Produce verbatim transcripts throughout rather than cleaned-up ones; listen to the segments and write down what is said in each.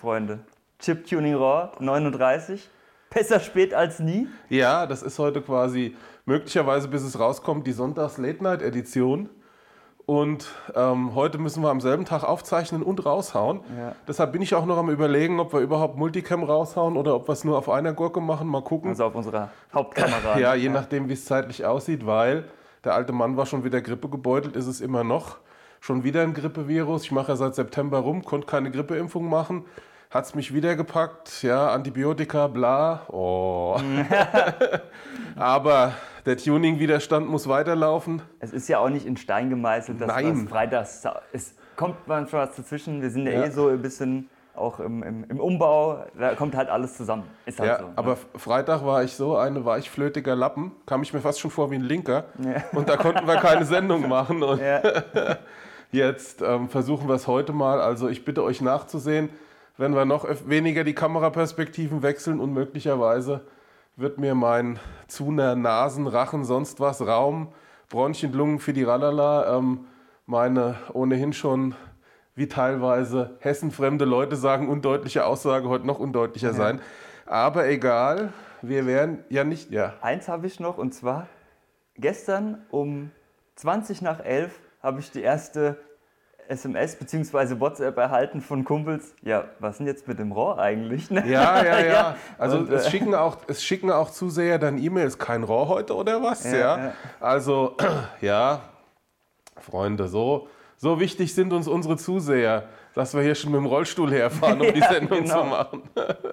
Freunde. Chiptuning Raw neununddreißig. Besser spät als nie. Ja, das ist heute quasi möglicherweise, bis es rauskommt, die Sonntags-Late-Night-Edition. Und ähm, heute müssen wir am selben Tag aufzeichnen und raushauen. Ja. Deshalb bin ich auch noch am Überlegen, ob wir überhaupt Multicam raushauen oder ob wir es nur auf einer Gurke machen. Mal gucken. Also auf unserer Hauptkamera. Ja, je nachdem, wie es zeitlich aussieht, weil der alte Mann war schon wieder Grippe gebeutelt, ist es immer noch. Schon wieder ein Grippevirus. Ich mache ja seit September rum, konnte keine Grippeimpfung machen. Hat es mich wieder gepackt, ja, Antibiotika, bla. Oh. Aber der Tuning-Widerstand muss weiterlaufen. Es ist ja auch nicht in Stein gemeißelt, dass Nein. was Freitags. Es kommt manchmal was dazwischen. Wir sind ja, Ja. eh so ein bisschen auch im, im, im Umbau. Da kommt halt alles zusammen. Ist halt Ja, so. aber Freitag war ich so eine weichflötiger Lappen, kam ich mir fast schon vor wie ein Linker. Ja. Und da konnten wir keine Sendung machen. Und Ja. jetzt ähm, versuchen wir es heute mal. Also ich bitte euch nachzusehen, wenn wir noch weniger die Kameraperspektiven wechseln und möglicherweise wird mir mein Zuner, Nasen, Rachen, sonst was, Raum, Bronchien, Lungen für die Ralala, ähm, meine ohnehin schon wie teilweise hessenfremde Leute sagen, undeutliche Aussage heute noch undeutlicher Ja. sein. Aber egal, wir werden ja nicht, ja. Eins habe ich noch, und zwar gestern um zwanzig nach elf habe ich die erste S M S bzw. WhatsApp erhalten von Kumpels. Ja, was denn jetzt mit dem RAW eigentlich? Ne? Ja, ja, ja. Ja. Also Und, es, äh, schicken auch, es schicken auch Zuseher dann E-Mails, kein RAW heute oder was? Ja, Ja. ja. Also, ja, Freunde, so, so wichtig sind uns unsere Zuseher, dass wir hier schon mit dem Rollstuhl herfahren, um die Ja, Sendung genau. zu machen.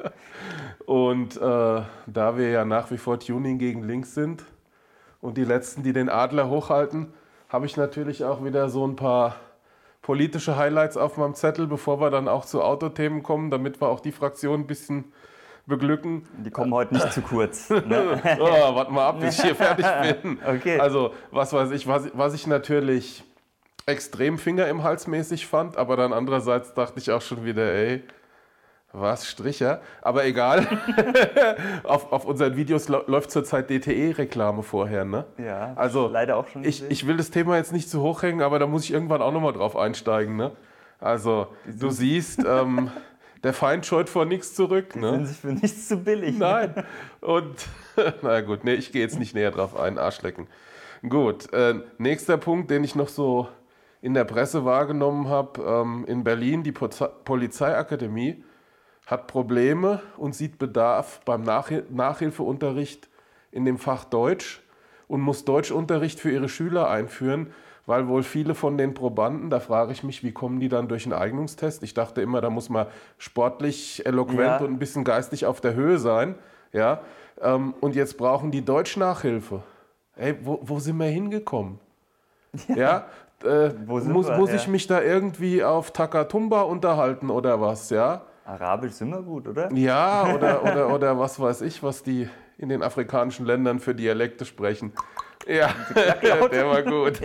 Und äh, da wir ja nach wie vor Tuning gegen links sind und die Letzten, die den Adler hochhalten, habe ich natürlich auch wieder so ein paar politische Highlights auf meinem Zettel, bevor wir dann auch zu Autothemen kommen, damit wir auch die Fraktion ein bisschen beglücken. Die kommen heute nicht zu kurz. Ne? Oh, warte mal ab, bis ich hier fertig bin. Okay. Also, was weiß ich, was, was ich natürlich extrem Finger im Hals mäßig fand, aber dann andererseits dachte ich auch schon wieder, ey, was, Stricher? Aber egal. auf, auf unseren Videos lau- läuft zurzeit D T E-Reklame vorher, ne? Ja, Also, leider auch schon Ich, gesehen. ich will das Thema jetzt nicht zu hoch hängen, aber da muss ich irgendwann auch nochmal drauf einsteigen, ne? Also, du siehst, ähm, der Feind scheut vor nichts zurück, Die ne? sind sich für nichts zu billig. Nein. Und, na gut, nee, ich gehe jetzt nicht näher drauf ein, Arschlecken. Gut, äh, nächster Punkt, den ich noch so in der Presse wahrgenommen habe, ähm, in Berlin, die Poze- Polizeiakademie hat Probleme und sieht Bedarf beim Nachhil- Nachhilfeunterricht in dem Fach Deutsch und muss Deutschunterricht für ihre Schüler einführen, weil wohl viele von den Probanden, da frage ich mich, wie kommen die dann durch einen Eignungstest? Ich dachte immer, da muss man sportlich, eloquent Ja. und ein bisschen geistig auf der Höhe sein. Ja? Ähm, und jetzt brauchen die Deutsch-Nachhilfe. Ey, wo, wo sind wir hingekommen? Ja, äh, Wo sind muss, wir? muss Ja. ich mich da irgendwie auf Takatumba unterhalten oder was, ja? Arabisch sind wir gut, oder? Ja, oder, oder, oder was weiß ich, was die in den afrikanischen Ländern für Dialekte sprechen. Ja, der war gut.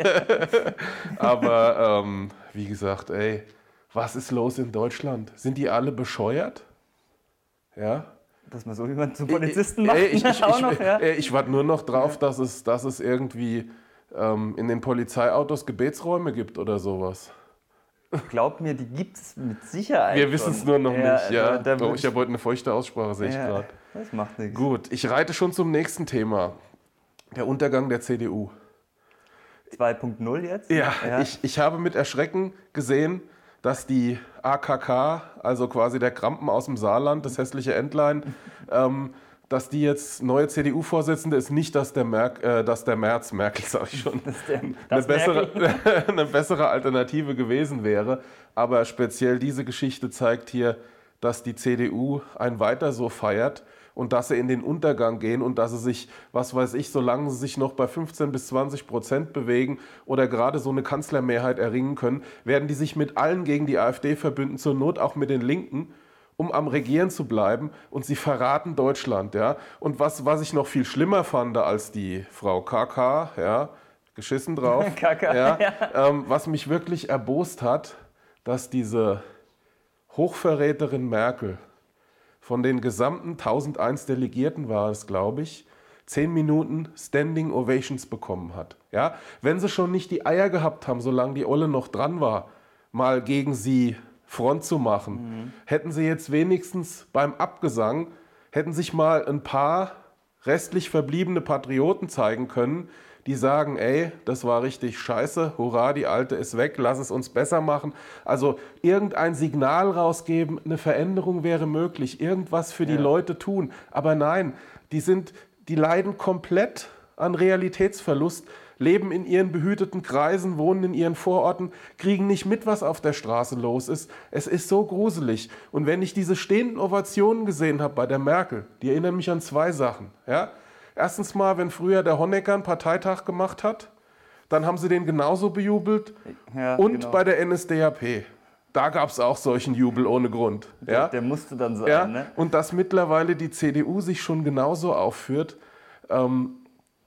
Aber ähm, wie gesagt, ey, was ist los in Deutschland? Sind die alle bescheuert? Ja? Dass man so jemanden zum Polizisten Ey, macht. ey, ich, ich, auch ich, noch, ja. ey, ich warte nur noch drauf, dass es, dass es irgendwie ähm, in den Polizeiautos Gebetsräume gibt oder sowas. Glaub mir, die gibt es mit Sicherheit. Wir wissen es schon. nur noch Ja, nicht. Ja. Da, da oh, würd ich habe heute eine feuchte Aussprache, sehe ich ja, gerade. Das macht nichts. Gut, ich reite schon zum nächsten Thema. Der Untergang der C D U. zwei Punkt null jetzt? Ja, Ich, ich habe mit Erschrecken gesehen, dass die A K K, also quasi der Krampen aus dem Saarland, das hässliche Entlein, ähm, dass die jetzt neue C D U-Vorsitzende ist, nicht, dass der, Merk, äh, dass der Merz, Merkel sage ich schon, Das, der, eine, das bessere, Merkel. eine bessere Alternative gewesen wäre. Aber speziell diese Geschichte zeigt hier, dass die C D U ein Weiter so feiert und dass sie in den Untergang gehen und dass sie sich, was weiß ich, solange sie sich noch bei fünfzehn bis zwanzig Prozent bewegen oder gerade so eine Kanzlermehrheit erringen können, werden die sich mit allen gegen die AfD verbünden, zur Not auch mit den Linken, um am Regieren zu bleiben, und sie verraten Deutschland. Ja? Und was, was ich noch viel schlimmer fand als die Frau K K, ja, geschissen drauf, K K, ja, ja. ähm, was mich wirklich erbost hat, dass diese Hochverräterin Merkel von den gesamten tausendeins Delegierten war es, glaube ich, zehn Minuten Standing Ovations bekommen hat. Ja? Wenn sie schon nicht die Eier gehabt haben, solange die Olle noch dran war, mal gegen sie Front zu machen. Mhm. Hätten sie jetzt wenigstens beim Abgesang, hätten sich mal ein paar restlich verbliebene Patrioten zeigen können, die sagen, ey, das war richtig scheiße, hurra, die Alte ist weg, lass es uns besser machen. Also irgendein Signal rausgeben, eine Veränderung wäre möglich, irgendwas für die ja. Leute tun. Aber nein, die sind, die leiden komplett an Realitätsverlust, leben in ihren behüteten Kreisen, wohnen in ihren Vororten, kriegen nicht mit, was auf der Straße los ist. Es ist so gruselig. Und wenn ich diese stehenden Ovationen gesehen habe bei der Merkel, die erinnern mich an zwei Sachen. Ja? Erstens mal, wenn früher der Honecker einen Parteitag gemacht hat, dann haben sie den genauso bejubelt. Ja, und genau. Bei der N S D A P. Da gab es auch solchen Jubel ohne Grund. Der, ja? der musste dann sein. Ja? Ne? Und dass mittlerweile die C D U sich schon genauso aufführt. Ähm,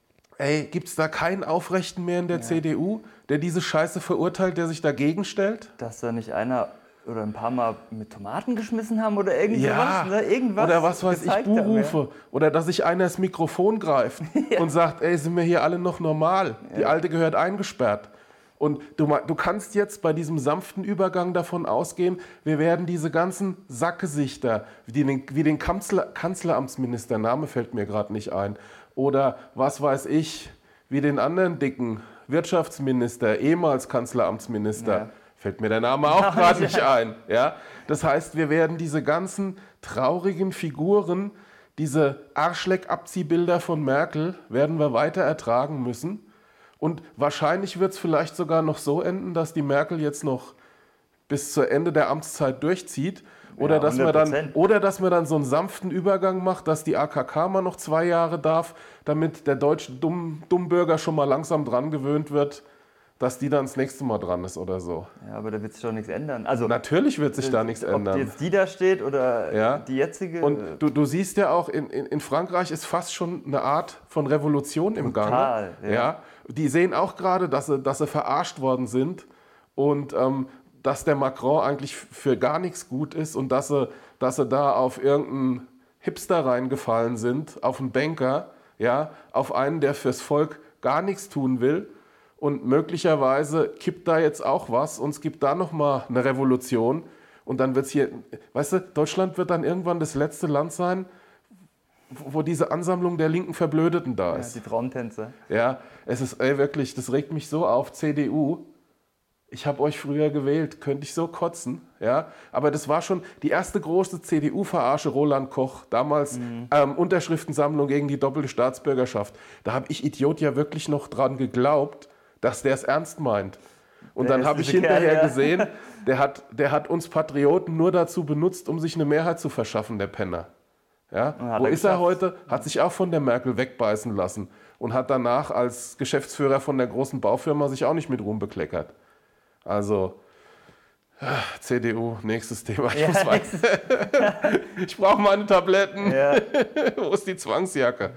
ey, gibt es da keinen Aufrechten mehr in der ja. C D U, der diese Scheiße verurteilt, der sich dagegen stellt? Dass da nicht einer oder ein paar Mal mit Tomaten geschmissen haben oder irgendwas, ja. ne? Irgendwas oder was weiß ich, Buhrufe. Oder dass sich einer das Mikrofon greift ja. und sagt, ey, sind wir hier alle noch normal? Ja. Die Alte gehört eingesperrt. Und du, du kannst jetzt bei diesem sanften Übergang davon ausgehen, wir werden diese ganzen Sackgesichter, wie den, wie den Kanzler, Kanzleramtsminister, Name fällt mir gerade nicht ein, oder was weiß ich, wie den anderen dicken Wirtschaftsminister, ehemals Kanzleramtsminister, ja. fällt mir der Name auch gerade nicht ein. Ja? Das heißt, wir werden diese ganzen traurigen Figuren, diese Arschleck-Abziehbilder von Merkel, werden wir weiter ertragen müssen. Und wahrscheinlich wird es vielleicht sogar noch so enden, dass die Merkel jetzt noch bis zu Ende der Amtszeit durchzieht. Oder, ja, dass man dann, oder dass man dann so einen sanften Übergang macht, dass die A K K mal noch zwei Jahre darf, damit der deutsche Dumm, Dummbürger schon mal langsam dran gewöhnt wird, dass die dann das nächste Mal dran ist oder so. Ja, aber da wird sich doch nichts ändern. Also, natürlich wird sich da nichts ändern. Ob jetzt die da steht oder ja. die jetzige. Und du, du siehst ja auch, in, in, in Frankreich ist fast schon eine Art von Revolution im Total, Gange. Ja. Ja. Die sehen auch gerade, dass sie, dass sie verarscht worden sind und ähm, dass der Macron eigentlich für gar nichts gut ist und dass sie, dass sie da auf irgendeinen Hipster reingefallen sind, auf einen Banker, ja, auf einen, der fürs Volk gar nichts tun will. Und möglicherweise kippt da jetzt auch was und es gibt da nochmal eine Revolution. Und dann wird es hier, weißt du, Deutschland wird dann irgendwann das letzte Land sein, wo diese Ansammlung der linken Verblödeten da ist. Ja, die Traumtänze. Ja, es ist ey, wirklich, das regt mich so auf, C D U. Ich habe euch früher gewählt, könnte ich so kotzen. Ja? Aber das war schon die erste große C D U-Verarsche, Roland Koch, damals mhm. ähm, Unterschriftensammlung gegen die doppelte Staatsbürgerschaft. Da habe ich Idiot ja wirklich noch dran geglaubt, dass der es ernst meint. Und der dann habe ich hinterher Kerl, ja. gesehen, der hat, der hat uns Patrioten nur dazu benutzt, um sich eine Mehrheit zu verschaffen, der Penner. Ja? Wo er ist geschafft. Er heute? Hat sich auch von der Merkel wegbeißen lassen und hat danach als Geschäftsführer von der großen Baufirma sich auch nicht mit Ruhm bekleckert. Also, C D U, nächstes Thema. Ich, ja, ich brauche meine Tabletten. Ja. Wo ist die Zwangsjacke?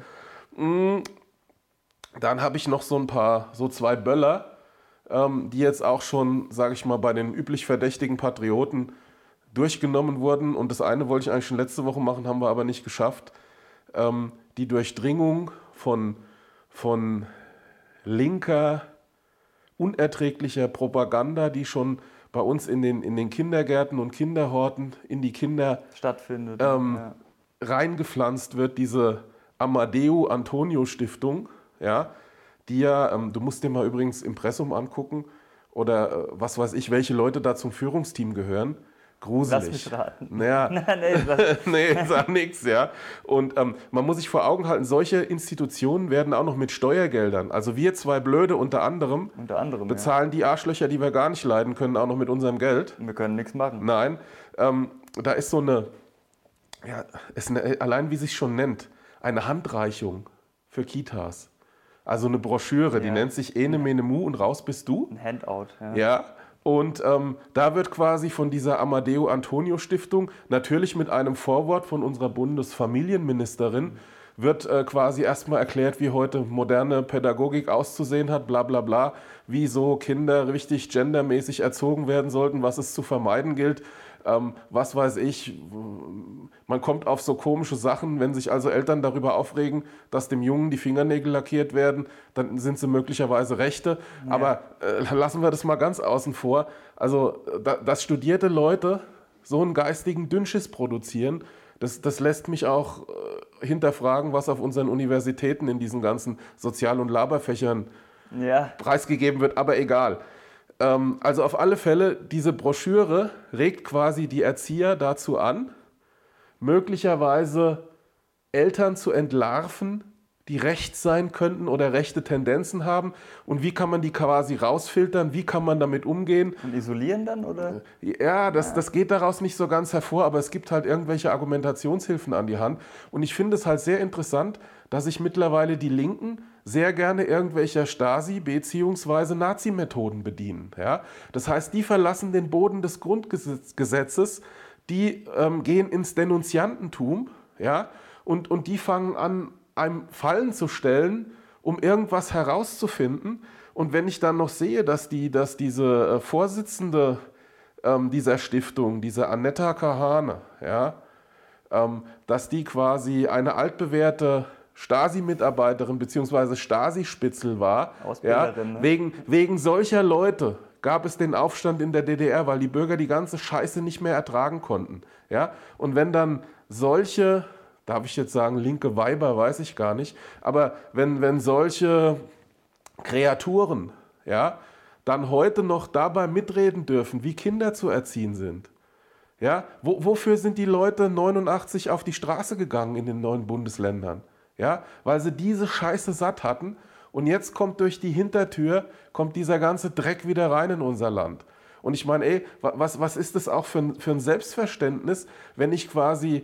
Dann habe ich noch so ein paar, so zwei Böller, ähm, die jetzt auch schon, sage ich mal, bei den üblich verdächtigen Patrioten durchgenommen wurden. Und das eine wollte ich eigentlich schon letzte Woche machen, haben wir aber nicht geschafft. Ähm, die Durchdringung von, von linker, unerträglicher Propaganda, die schon bei uns in den, in den Kindergärten und Kinderhorten in die Kinder stattfindet, ähm, ja. reingepflanzt wird, diese Amadeo-Antonio-Stiftung, ja, die ja, ähm, du musst dir mal übrigens Impressum angucken oder äh, was weiß ich, welche Leute da zum Führungsteam gehören. Gruselig. Lass mich raten. Naja, Nein, nee, nee, sag nix, ja. Und ähm, man muss sich vor Augen halten, solche Institutionen werden auch noch mit Steuergeldern, also wir zwei Blöde unter anderem, unter anderem bezahlen ja. die Arschlöcher, die wir gar nicht leiden können, auch noch mit unserem Geld. Wir können nichts machen. Nein, ähm, da ist so eine, ja, ist eine, allein wie sich schon nennt, eine Handreichung für Kitas. Also eine Broschüre, ja. die nennt sich Ene Mene Mu und raus bist du. Ein Handout, ja. Ja. Und ähm, da wird quasi von dieser Amadeo-Antonio-Stiftung, natürlich mit einem Vorwort von unserer Bundesfamilienministerin, wird äh, quasi erstmal erklärt, wie heute moderne Pädagogik auszusehen hat, bla bla bla, wie so Kinder richtig gendermäßig erzogen werden sollten, was es zu vermeiden gilt. ähm, was weiß ich, man kommt auf so komische Sachen, wenn sich also Eltern darüber aufregen, dass dem Jungen die Fingernägel lackiert werden, dann sind sie möglicherweise Rechte, ja. aber äh, lassen wir das mal ganz außen vor. Also, da, dass studierte Leute so einen geistigen Dünnschiss produzieren, das, das lässt mich auch äh, hinterfragen, was auf unseren Universitäten in diesen ganzen Sozial- und Laberfächern ja. preisgegeben wird, aber egal. Ähm, also auf alle Fälle, diese Broschüre regt quasi die Erzieher dazu an, möglicherweise Eltern zu entlarven, die rechts sein könnten oder rechte Tendenzen haben. Und wie kann man die quasi rausfiltern? Wie kann man damit umgehen? Und isolieren dann, oder? Ja, das, das geht daraus nicht so ganz hervor, aber es gibt halt irgendwelche Argumentationshilfen an die Hand. Und ich finde es halt sehr interessant, dass sich mittlerweile die Linken sehr gerne irgendwelcher Stasi- bzw. Nazi-Methoden bedienen. Ja? Das heißt, die verlassen den Boden des Grundgesetzes, die ähm, gehen ins Denunziantentum, ja? und, und die fangen an, einem Fallen zu stellen, um irgendwas herauszufinden. Und wenn ich dann noch sehe, dass, die, dass diese äh, Vorsitzende ähm, dieser Stiftung, diese Annetta Kahane, ja, ähm, dass die quasi eine altbewährte Stasi-Mitarbeiterin bzw. Stasi-Spitzel war, ja, ne? wegen, wegen solcher Leute gab es den Aufstand in der D D R, weil die Bürger die ganze Scheiße nicht mehr ertragen konnten. Ja? Und wenn dann solche, darf ich jetzt sagen, linke Weiber, weiß ich gar nicht, aber wenn, wenn solche Kreaturen, ja, dann heute noch dabei mitreden dürfen, wie Kinder zu erziehen sind, ja, wo, wofür sind die Leute neunundachtzig auf die Straße gegangen in den neuen Bundesländern? Ja, weil sie diese Scheiße satt hatten und jetzt kommt durch die Hintertür, kommt dieser ganze Dreck wieder rein in unser Land. Und ich meine, ey, was, was ist das auch für ein, für ein Selbstverständnis, wenn ich quasi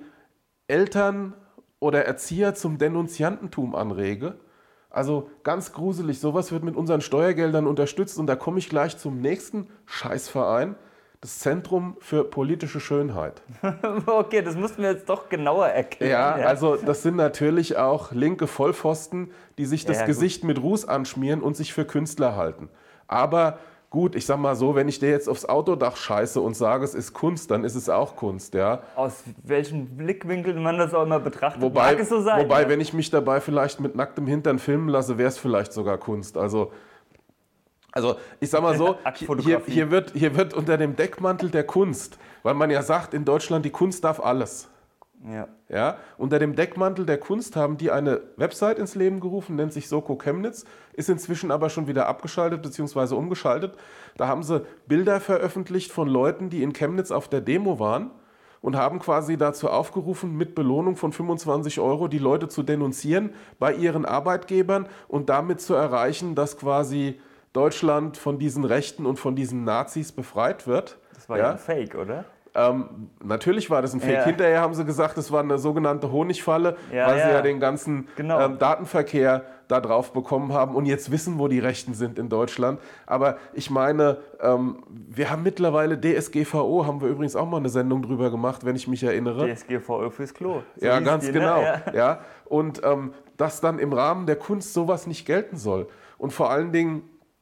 Eltern oder Erzieher zum Denunziantentum anrege? Also ganz gruselig, sowas wird mit unseren Steuergeldern unterstützt und da komme ich gleich zum nächsten Scheißverein. Das Zentrum für politische Schönheit. Okay, das mussten wir jetzt doch genauer erklären. Ja, ja, also das sind natürlich auch linke Vollpfosten, die sich das ja, Gesicht gut. mit Ruß anschmieren und sich für Künstler halten. Aber gut, ich sag mal so, wenn ich dir jetzt aufs Autodach scheiße und sage, es ist Kunst, dann ist es auch Kunst, ja. Aus welchem Blickwinkel man das auch immer betrachtet, wobei, mag es so sein. Wobei, ja? wenn ich mich dabei vielleicht mit nacktem Hintern filmen lasse, wäre es vielleicht sogar Kunst. Also... Also ich sag mal so, hier, hier, wird, hier wird unter dem Deckmantel der Kunst, weil man ja sagt, in Deutschland die Kunst darf alles. Ja. Ja, unter dem Deckmantel der Kunst haben die eine Website ins Leben gerufen, nennt sich Soko Chemnitz, ist inzwischen aber schon wieder abgeschaltet bzw. umgeschaltet. Da haben sie Bilder veröffentlicht von Leuten, die in Chemnitz auf der Demo waren und haben quasi dazu aufgerufen, mit Belohnung von fünfundzwanzig Euro die Leute zu denunzieren bei ihren Arbeitgebern und damit zu erreichen, dass quasi Deutschland von diesen Rechten und von diesen Nazis befreit wird. Das war ja, ja ein Fake, oder? Ähm, natürlich war das ein Fake. Ja. Hinterher haben sie gesagt, das war eine sogenannte Honigfalle, ja, weil ja. sie ja den ganzen genau. ähm, Datenverkehr da drauf bekommen haben und jetzt wissen, wo die Rechten sind in Deutschland. Aber ich meine, ähm, wir haben mittlerweile D S G V O, haben wir übrigens auch mal eine Sendung drüber gemacht, wenn ich mich erinnere. D S G V O fürs Klo. So ja, ganz die, genau. Ne? Ja. Ja. Und ähm, dass dann im Rahmen der Kunst sowas nicht gelten soll. Und vor allen Dingen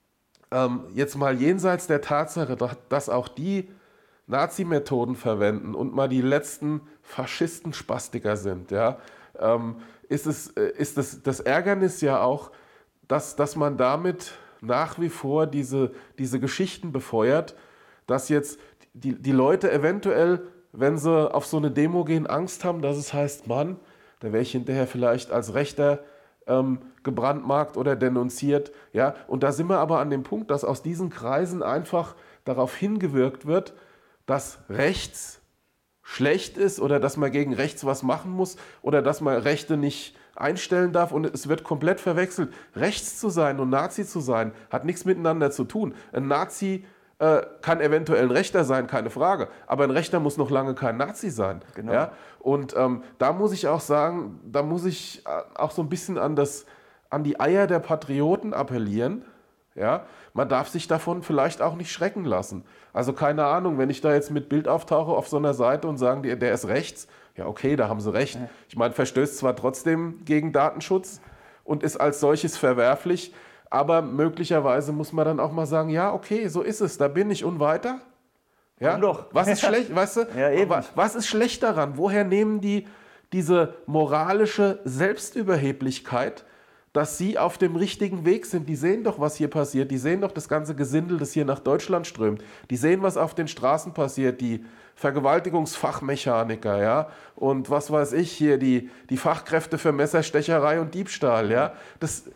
ähm, jetzt mal jenseits der Tatsache, dass auch die Nazi-Methoden verwenden und mal die letzten Faschisten-Spastiker sind, ja, ähm, ist, es, ist es, das Ärgernis ja auch, dass, dass man damit nach wie vor diese, diese Geschichten befeuert, dass jetzt die, die Leute eventuell, wenn sie auf so eine Demo gehen, Angst haben, dass es heißt, Mann, da wäre ich hinterher vielleicht als Rechter ähm, gebrandmarkt oder denunziert. Ja? Und da sind wir aber an dem Punkt, dass aus diesen Kreisen einfach darauf hingewirkt wird, dass rechts schlecht ist oder dass man gegen rechts was machen muss oder dass man Rechte nicht einstellen darf und es wird komplett verwechselt. Rechts zu sein und Nazi zu sein, hat nichts miteinander zu tun. Ein Nazi äh, kann eventuell ein Rechter sein, keine Frage, aber ein Rechter muss noch lange kein Nazi sein. Genau. Ja? Und ähm, da muss ich auch sagen, da muss ich auch so ein bisschen an, das, an die Eier der Patrioten appellieren. Ja, man darf sich davon vielleicht auch nicht schrecken lassen. Also keine Ahnung, wenn ich da jetzt mit Bild auftauche auf so einer Seite und sagen, der ist rechts, ja okay, da haben sie recht. Ja. Ich meine, verstößt zwar trotzdem gegen Datenschutz und ist als solches verwerflich, aber möglicherweise muss man dann auch mal sagen, ja okay, so ist es, da bin ich und weiter. Ja? Komm doch. Was ist schlecht, weißt du? Ja, eben. Was, was ist schlecht daran? Woher nehmen die diese moralische Selbstüberheblichkeit, dass sie auf dem richtigen Weg sind? Die sehen doch, was hier passiert. Die sehen doch das ganze Gesindel, das hier nach Deutschland strömt. Die sehen, was auf den Straßen passiert. Die Vergewaltigungsfachmechaniker, ja, und was weiß ich hier, die, die Fachkräfte für Messerstecherei und Diebstahl, ja. Das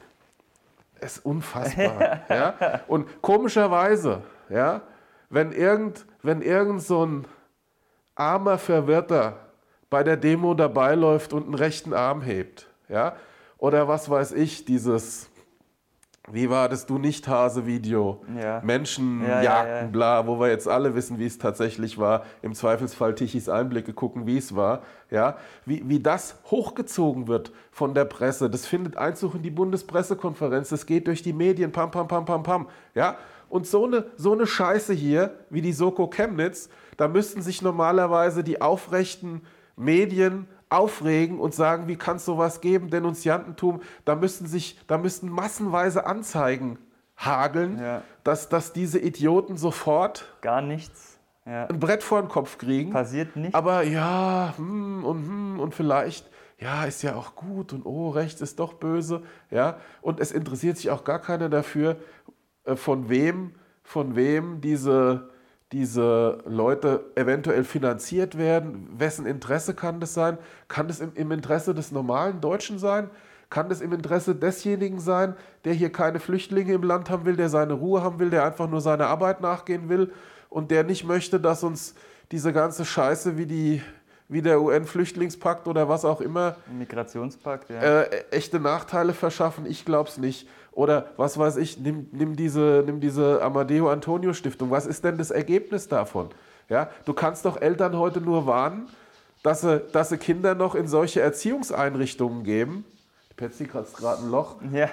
ist unfassbar, ja. Und komischerweise, ja, wenn irgend, wenn irgend so ein armer Verwirrter bei der Demo dabei läuft und einen rechten Arm hebt, ja, oder was weiß ich, dieses, wie war das Du-Nicht-Hase-Video, Ja. Menschen Ja, ja, jagten, ja. bla, wo wir jetzt alle wissen, wie es tatsächlich war, im Zweifelsfall Tichys Einblicke gucken, wie es war, ja, wie, wie das hochgezogen wird von der Presse, das findet Einzug in die Bundespressekonferenz, das geht durch die Medien, pam, pam, pam, pam, pam, ja, und so eine, so eine Scheiße hier, wie die Soko Chemnitz, da müssten sich normalerweise die aufrechten Medien aufregen und sagen, wie kann es sowas geben, Denunziantentum, da müssten sich, da müssten massenweise Anzeigen hageln, Ja. dass, dass diese Idioten sofort Gar nichts. Ja. ein Brett vor den Kopf kriegen. Passiert nicht. Aber ja, hm und hm und vielleicht, ja, ist ja auch gut und oh, rechts ist doch böse, ja, und es interessiert sich auch gar keiner dafür, äh, von wem, von wem diese diese Leute eventuell finanziert werden, wessen Interesse kann das sein? Kann das im, im Interesse des normalen Deutschen sein? Kann das im Interesse desjenigen sein, der hier keine Flüchtlinge im Land haben will, der seine Ruhe haben will, der einfach nur seiner Arbeit nachgehen will und der nicht möchte, dass uns diese ganze Scheiße wie, die, wie der U N-Flüchtlingspakt oder was auch immer Migrationspakt, ja. äh, echte Nachteile verschaffen? Ich glaube es nicht. Oder was weiß ich, nimm, nimm diese, nimm diese Amadeo Antonio Stiftung. Was ist denn das Ergebnis davon? Ja, du kannst doch Eltern heute nur warnen, dass sie, dass sie Kinder noch in solche Erziehungseinrichtungen geben. Petsy kratzt gerade ein Loch. Ja.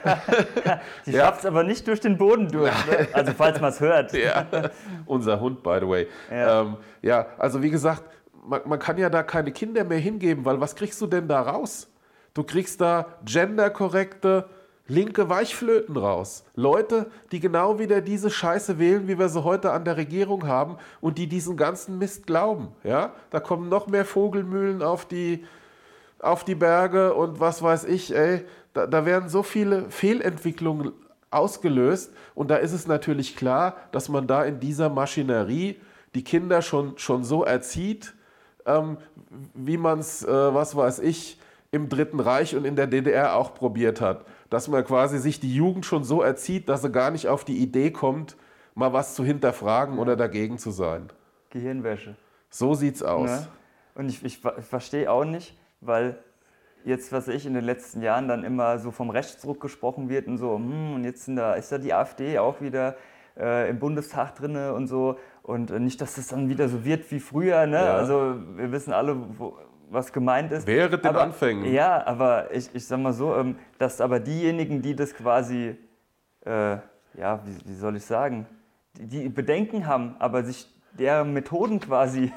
Die Ja. schafft es aber nicht durch den Boden durch. Ne? Also falls man es hört. Ja, unser Hund, by the way. Ja. Ähm, ja, also wie gesagt, man, man kann ja da keine Kinder mehr hingeben, weil was kriegst du denn da raus? Du kriegst da genderkorrekte, linke Weichflöten raus. Leute, die genau wieder diese Scheiße wählen, wie wir sie heute an der Regierung haben und die diesen ganzen Mist glauben. Ja? Da kommen noch mehr Vogelmühlen auf die, auf die Berge und was weiß ich. Ey, da, da werden so viele Fehlentwicklungen ausgelöst und da ist es natürlich klar, dass man da in dieser Maschinerie die Kinder schon, schon so erzieht, ähm, wie man es, äh, was weiß ich, im Dritten Reich und in der D D R auch probiert hat. Dass man quasi sich die Jugend schon so erzieht, dass sie gar nicht auf die Idee kommt, mal was zu hinterfragen oder dagegen zu sein. Gehirnwäsche. So sieht's aus. Ne? Und ich, ich, ich verstehe auch nicht, weil jetzt, was ich in den letzten Jahren dann immer so vom Rechtsruck gesprochen wird und so, hm, und jetzt sind da, ist da die AfD auch wieder äh, im Bundestag drin und so. Und äh, nicht, dass das dann wieder so wird wie früher. Ne? Ja. Also wir wissen alle, wo, was gemeint ist. Während den aber, Anfängen. Ja, aber ich, ich sag mal so, ähm, dass aber diejenigen, die das quasi, äh, ja, wie, wie soll ich sagen, die, die Bedenken haben, aber sich deren Methoden quasi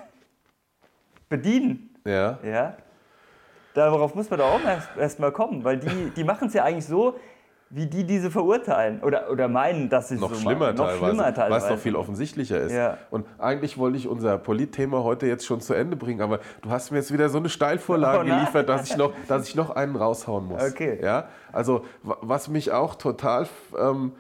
bedienen, Ja. ja, darauf muss man doch auch erst, erst mal kommen, weil die, die machen es ja eigentlich so, wie die diese verurteilen oder, oder meinen, dass sie es Noch so schlimmer machen. Noch teilweise, schlimmer teilweise. was noch viel offensichtlicher ist. Ja. Und eigentlich wollte ich unser Politthema heute jetzt schon zu Ende bringen, aber du hast mir jetzt wieder so eine Steilvorlage Oh nein. geliefert, dass ich, noch, dass ich noch einen raushauen muss. Okay. Ja? Also wa- was mich auch total ähm,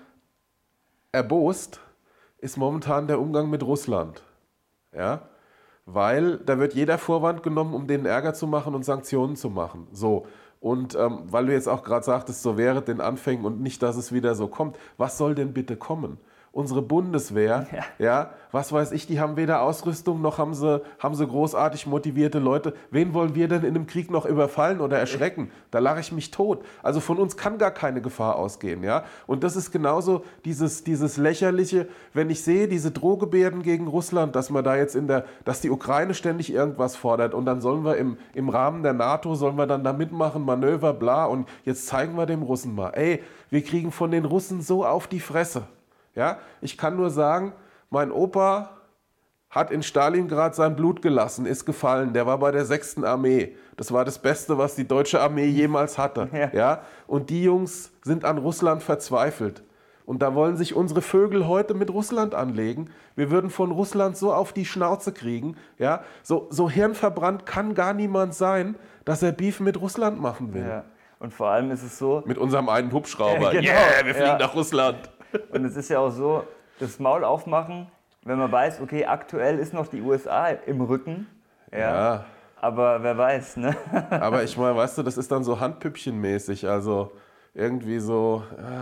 erbost, ist momentan der Umgang mit Russland. Ja? Weil da wird jeder Vorwand genommen, um denen Ärger zu machen und Sanktionen zu machen. So. Und ähm, weil du jetzt auch gerade sagtest, so wäre den Anfängen und nicht, dass es wieder so kommt. Was soll denn bitte kommen? Unsere Bundeswehr, ja. ja, was weiß ich, die haben weder Ausrüstung noch haben sie, haben sie großartig motivierte Leute. Wen wollen wir denn in einem Krieg noch überfallen oder erschrecken? Da lache ich mich tot. Also von uns kann gar keine Gefahr ausgehen. Ja? Und das ist genauso dieses, dieses Lächerliche, wenn ich sehe, diese Drohgebärden gegen Russland, dass man da jetzt in der, dass die Ukraine ständig irgendwas fordert und dann sollen wir im, im Rahmen der NATO, sollen wir dann da mitmachen, Manöver, bla, und jetzt zeigen wir dem Russen mal, ey, wir kriegen von den Russen so auf die Fresse. Ja, ich kann nur sagen, mein Opa hat in Stalingrad sein Blut gelassen, ist gefallen. Der war bei der sechsten Armee. Das war das Beste, was die deutsche Armee jemals hatte. Ja. Ja, und die Jungs sind an Russland verzweifelt. Und da wollen sich unsere Vögel heute mit Russland anlegen. Wir würden von Russland so auf die Schnauze kriegen. Ja? So, so hirnverbrannt kann gar niemand sein, dass er Beef mit Russland machen will. Ja. Und vor allem ist es so... Mit unserem einen Hubschrauber. Ja, genau. Yeah, wir fliegen Ja. nach Russland. Und es ist ja auch so, das Maul aufmachen, wenn man weiß, okay, aktuell ist noch die U S A im Rücken. Ja. Ja. Aber wer weiß, ne? Aber ich meine, weißt du, das ist dann so Handpüppchenmäßig. Also irgendwie so... Ja.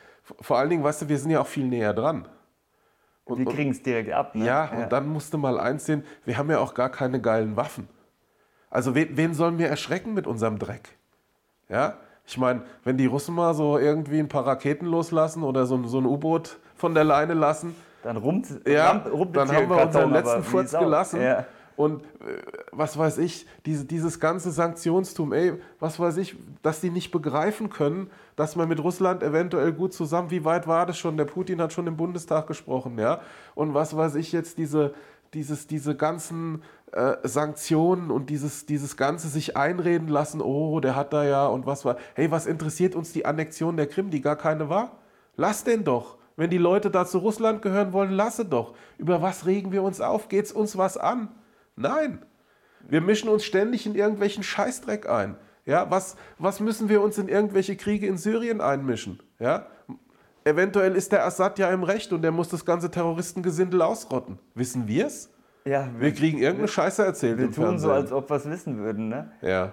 Vor allen Dingen, weißt du, wir sind ja auch viel näher dran. Und, Wir kriegen es direkt ab, ne? ja, und dann musst du mal eins sehen, wir haben ja auch gar keine geilen Waffen. Also wen, wen sollen wir erschrecken mit unserem Dreck? Ja, ich meine, wenn die Russen mal so irgendwie ein paar Raketen loslassen oder so, so ein U-Boot von der Leine lassen, Dann rumpt ja, rumpt dann haben wir unseren letzten Furz gelassen. Ja. Und äh, was weiß ich, diese, dieses ganze Sanktionstum, ey, was weiß ich, dass die nicht begreifen können, dass man mit Russland eventuell gut zusammen, wie weit war das schon? Der Putin hat schon im Bundestag gesprochen, ja. Und was weiß ich jetzt, diese, dieses, diese ganzen äh, Sanktionen und dieses, dieses ganze sich einreden lassen, oh, der hat da ja und was war. Hey, was interessiert uns die Annexion der Krim, die gar keine war? Lass den doch. Wenn die Leute da zu Russland gehören wollen, lasse doch. Über was regen wir uns auf? Geht's uns was an? Nein. Wir mischen uns ständig in irgendwelchen Scheißdreck ein. Ja, was, was müssen wir uns in irgendwelche Kriege in Syrien einmischen? Ja? Eventuell ist der Assad ja im Recht und der muss das ganze Terroristengesindel ausrotten. Wissen wir es? Ja, Wir kriegen irgendeine Scheiße erzählt Wir im tun Fernsehen. so, als ob wir es wissen würden, ne? Ja. Wir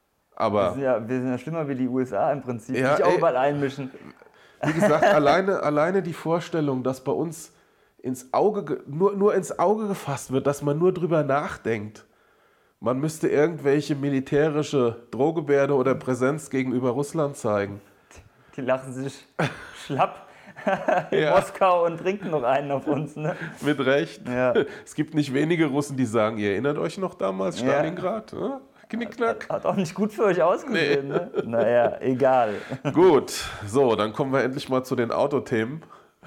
Aber sind ja, wir sind ja schlimmer wie die U S A im Prinzip, die Ja, sich auch ey. überall einmischen. wie gesagt, alleine, alleine die Vorstellung, dass bei uns ins Auge, ge- nur, nur ins Auge gefasst wird, dass man nur drüber nachdenkt, man müsste irgendwelche militärische Drohgebärde oder Präsenz gegenüber Russland zeigen. Die lachen sich schlapp in Ja. Moskau und trinken noch einen auf uns, ne? Mit Recht. Ja. Es gibt nicht wenige Russen, die sagen, ihr erinnert euch noch damals, Ja. Stalingrad? Ja. Knickknack. Hat auch nicht gut für euch ausgesehen, ne? Naja, egal. Gut, so, dann kommen wir endlich mal zu den Autothemen,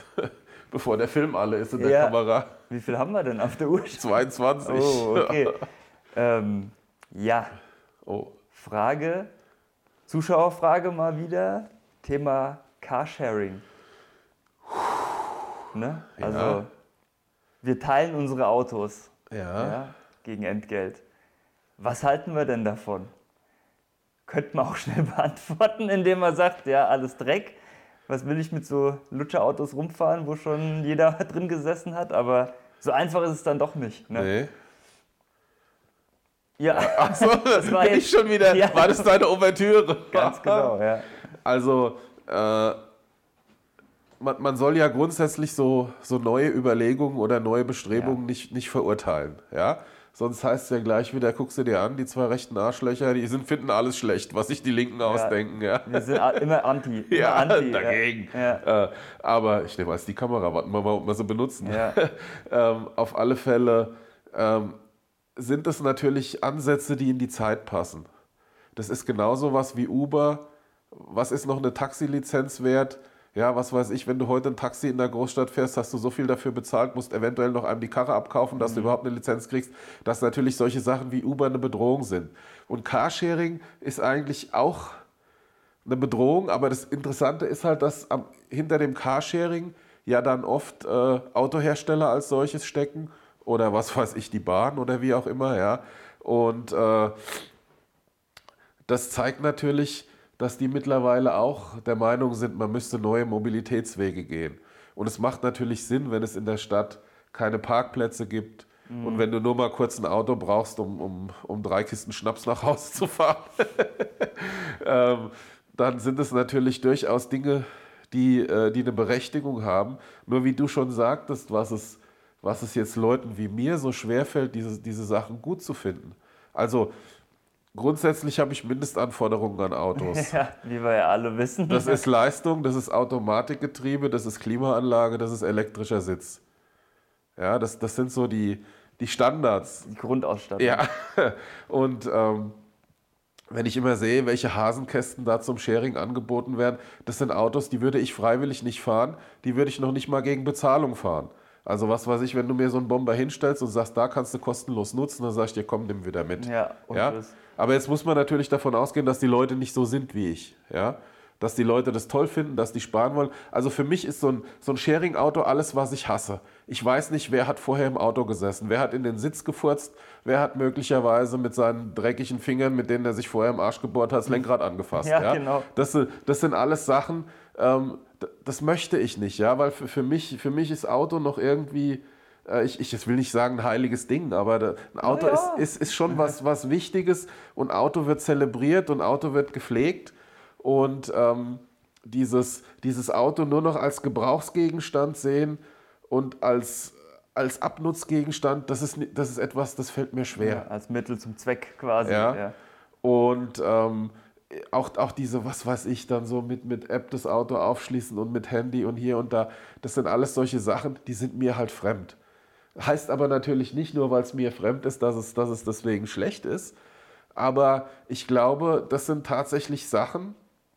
bevor der Film alle ist in der Ja. Kamera. Wie viel haben wir denn auf der Uhr? zweiundzwanzig. Oh, okay. ähm, ja, Oh. Frage, Zuschauerfrage mal wieder, Thema Carsharing. Ne? Also, Ja. wir teilen unsere Autos Ja. ja, gegen Entgelt. Was halten wir denn davon? Könnte man auch schnell beantworten, indem man sagt, ja, alles Dreck. Was will ich mit so Lutscherautos rumfahren, wo schon jeder drin gesessen hat? Aber so einfach ist es dann doch nicht. Ne? Nee. Ja, Achso, Das war bin jetzt- ich schon wieder. Ja. War das deine Ouvertüre? ganz genau. Ja. Also, äh, man, man soll ja grundsätzlich so, so neue Überlegungen oder neue Bestrebungen Ja. nicht, nicht verurteilen. Ja? Sonst heißt es ja gleich wieder, guckst du dir an, die zwei rechten Arschlöcher, die sind, finden alles schlecht, was sich die Linken ausdenken. Ja, Wir sind a- immer anti. Immer ja anti, dagegen. Ja. Äh, aber ich nehme als die Kamera, warten wir mal, ob wir sie benutzen. Ja. ähm, auf alle Fälle ähm, sind es natürlich Ansätze, die in die Zeit passen. Das ist genauso was wie Uber. Was ist noch eine Taxilizenz wert? Ja, was weiß ich, wenn du heute ein Taxi in der Großstadt fährst, hast du so viel dafür bezahlt, musst eventuell noch einem die Karre abkaufen, dass du überhaupt eine Lizenz kriegst, dass natürlich solche Sachen wie Uber eine Bedrohung sind. Und Carsharing ist eigentlich auch eine Bedrohung, aber das Interessante ist halt, dass am, hinter dem Carsharing ja dann oft äh, Autohersteller als solches stecken oder was weiß ich, die Bahn oder wie auch immer, ja. Und äh, das zeigt natürlich, dass die mittlerweile auch der Meinung sind, man müsste neue Mobilitätswege gehen. Und es macht natürlich Sinn, wenn es in der Stadt keine Parkplätze gibt und wenn du nur mal kurz ein Auto brauchst, um, um, um drei Kisten Schnaps nach Hause zu fahren, ähm, dann sind es natürlich durchaus Dinge, die, äh, die eine Berechtigung haben. Nur wie du schon sagtest, was es, was es jetzt Leuten wie mir so schwerfällt, diese, diese Sachen gut zu finden. Also grundsätzlich habe ich Mindestanforderungen an Autos. Ja, wie wir ja alle wissen. Das ist Leistung, das ist Automatikgetriebe, das ist Klimaanlage, das ist elektrischer Sitz. Ja, das, das sind so die, die Standards. die Grundausstattung. Ja, und ähm, wenn ich immer sehe, welche Hasenkästen da zum Sharing angeboten werden, das sind Autos, die würde ich freiwillig nicht fahren, die würde ich noch nicht mal gegen Bezahlung fahren. Also was weiß ich, wenn du mir so einen Bomber hinstellst und sagst, da kannst du kostenlos nutzen, dann sag ich dir, komm, nimm wieder mit. Ja, und Ja? das- Aber jetzt muss man natürlich davon ausgehen, dass die Leute nicht so sind wie ich. Ja? dass die Leute das toll finden, dass die sparen wollen. Also für mich ist so ein, so ein Sharing-Auto alles, was ich hasse. Ich weiß nicht, wer hat vorher im Auto gesessen, wer hat in den Sitz gefurzt, wer hat möglicherweise mit seinen dreckigen Fingern, mit denen er sich vorher im Arsch gebohrt hat, das Lenkrad angefasst. Ja, ja? genau. Das, das sind alles Sachen, ähm, das möchte ich nicht, ja, weil für, für, mich, für mich ist Auto noch irgendwie, äh, ich, ich will nicht sagen ein heiliges Ding, aber da, ein Auto ja. ist, ist, ist schon was, was Wichtiges und Auto wird zelebriert und Auto wird gepflegt. Und ähm, dieses, dieses Auto nur noch als Gebrauchsgegenstand sehen und als, als Abnutzgegenstand, das ist, das ist etwas, das fällt mir schwer. Ja, als Mittel zum Zweck quasi. Ja. Ja. Und ähm, auch, auch diese, was weiß ich, dann so mit, mit App das Auto aufschließen und mit Handy und hier und da, das sind alles solche Sachen, die sind mir halt fremd. Heißt aber natürlich nicht nur, weil es mir fremd ist, dass es, dass es deswegen schlecht ist. Aber ich glaube, das sind tatsächlich Sachen,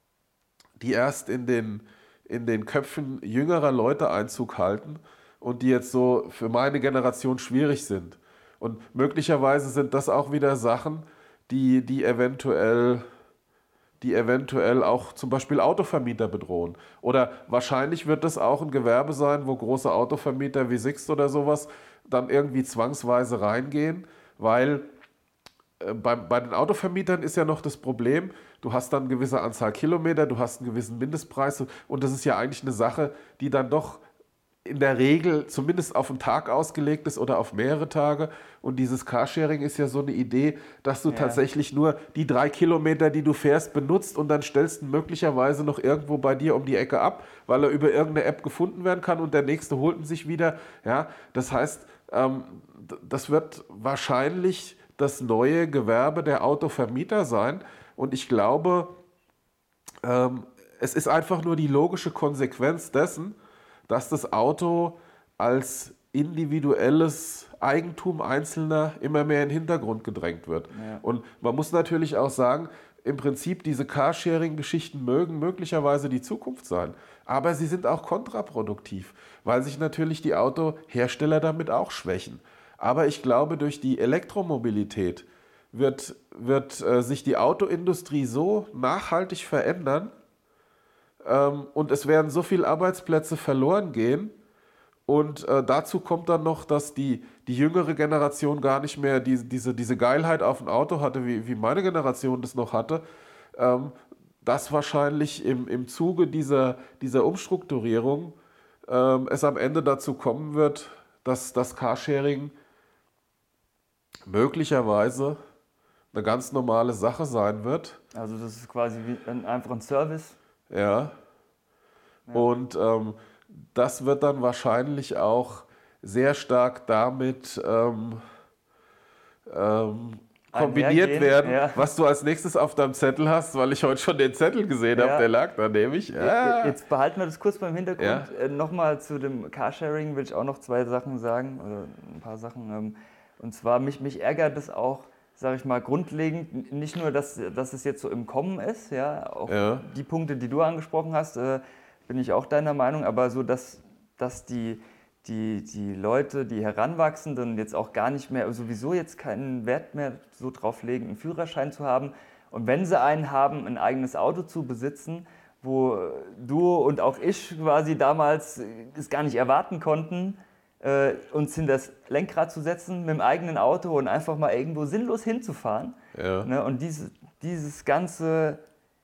die erst in den, in den Köpfen jüngerer Leute Einzug halten und die jetzt so für meine Generation schwierig sind. Und möglicherweise sind das auch wieder Sachen, die, die, eventuell, die eventuell auch zum Beispiel Autovermieter bedrohen. Oder wahrscheinlich wird das auch ein Gewerbe sein, wo große Autovermieter wie Sixt oder sowas dann irgendwie zwangsweise reingehen, weil Bei, bei den Autovermietern ist ja noch das Problem, du hast dann eine gewisse Anzahl Kilometer, du hast einen gewissen Mindestpreis und das ist ja eigentlich eine Sache, die dann doch in der Regel zumindest auf einen Tag ausgelegt ist oder auf mehrere Tage. Und dieses Carsharing ist ja so eine Idee, dass du ja. tatsächlich nur die drei Kilometer, die du fährst, benutzt und dann stellst du möglicherweise noch irgendwo bei dir um die Ecke ab, weil er über irgendeine App gefunden werden kann und der nächste holt ihn sich wieder. Ja, das heißt, ähm, das wird wahrscheinlich das neue Gewerbe der Autovermieter sein. Und ich glaube, ähm, es ist einfach nur die logische Konsequenz dessen, dass das Auto als individuelles Eigentum Einzelner immer mehr in den Hintergrund gedrängt wird. Ja. Und man muss natürlich auch sagen, im Prinzip diese Carsharing-Geschichten mögen möglicherweise die Zukunft sein. Aber sie sind auch kontraproduktiv, weil sich natürlich die Autohersteller damit auch schwächen. Aber ich glaube, durch die Elektromobilität wird, wird äh, sich die Autoindustrie so nachhaltig verändern ähm, und es werden so viele Arbeitsplätze verloren gehen. Und äh, dazu kommt dann noch, dass die, die jüngere Generation gar nicht mehr die, diese, diese Geilheit auf ein Auto hatte, wie, wie meine Generation das noch hatte. Ähm, dass wahrscheinlich im, im Zuge dieser, dieser Umstrukturierung ähm, es am Ende dazu kommen wird, dass das Carsharing möglicherweise eine ganz normale Sache sein wird. Also das ist quasi wie ein, einfach ein Service. Ja. ja. Und ähm, das wird dann wahrscheinlich auch sehr stark damit ähm, ähm, kombiniert werden, ja. was du als nächstes auf deinem Zettel hast, weil ich heute schon den Zettel gesehen ja. habe, der lag da nämlich. Ja. Jetzt behalten wir das kurz beim Hintergrund. Ja. Nochmal zu dem Carsharing will ich auch noch zwei Sachen sagen, oder ein paar Sachen. Und zwar, mich, mich ärgert es auch, sage ich mal, grundlegend, nicht nur, dass, dass es jetzt so im Kommen ist, ja, auch ja. die Punkte, die du angesprochen hast, äh, bin ich auch deiner Meinung, aber so, dass, dass die, die, die Leute, die Heranwachsenden jetzt auch gar nicht mehr, sowieso jetzt keinen Wert mehr so drauf legen, einen Führerschein zu haben und wenn sie einen haben, ein eigenes Auto zu besitzen, wo du und auch ich quasi damals es gar nicht erwarten konnten, äh, uns hinter das Lenkrad zu setzen mit dem eigenen Auto und einfach mal irgendwo sinnlos hinzufahren. Ja. Ne? Und diese, dieses ganze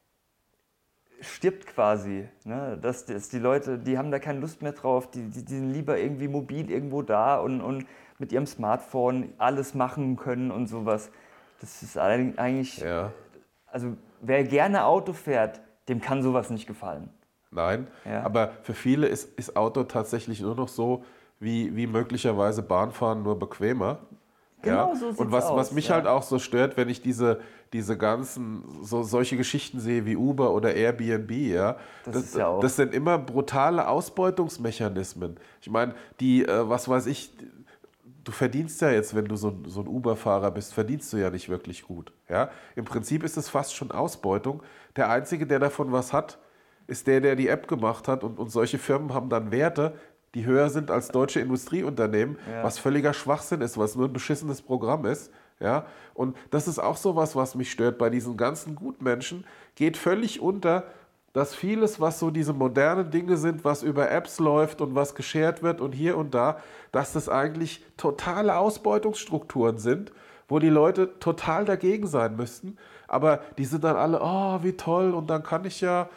stirbt quasi. Ne? Dass, dass die Leute, die haben da keine Lust mehr drauf, die, die, die sind lieber irgendwie mobil irgendwo da und, und mit ihrem Smartphone alles machen können und sowas. Das ist eigentlich, ja. also wer gerne Auto fährt, dem kann sowas nicht gefallen. Nein, ja. aber für viele ist, ist Auto tatsächlich nur noch so, wie, wie möglicherweise Bahnfahren, nur bequemer. Genau, ja? so sieht's Und was, aus, was mich ja. halt auch so stört, wenn ich diese, diese ganzen, so, solche Geschichten sehe wie Uber oder Airbnb, ja, das, das, ist ja auch das sind immer brutale Ausbeutungsmechanismen. Ich meine, die, äh, was weiß ich, du verdienst ja jetzt, wenn du so, so ein Uber-Fahrer bist, verdienst du ja nicht wirklich gut. Ja? Im Prinzip ist es fast schon Ausbeutung. Der Einzige, der davon was hat, ist der, der die App gemacht hat. Und, und solche Firmen haben dann Werte, die höher sind als deutsche Industrieunternehmen, ja. was völliger Schwachsinn ist, was nur ein beschissenes Programm ist. Ja? Und das ist auch sowas, was mich stört. Bei diesen ganzen Gutmenschen geht völlig unter, dass vieles, was so diese modernen Dinge sind, was über Apps läuft und was geshared wird und hier und da, dass das eigentlich totale Ausbeutungsstrukturen sind, wo die Leute total dagegen sein müssten. Aber die sind dann alle, oh, wie toll, und dann kann ich ja...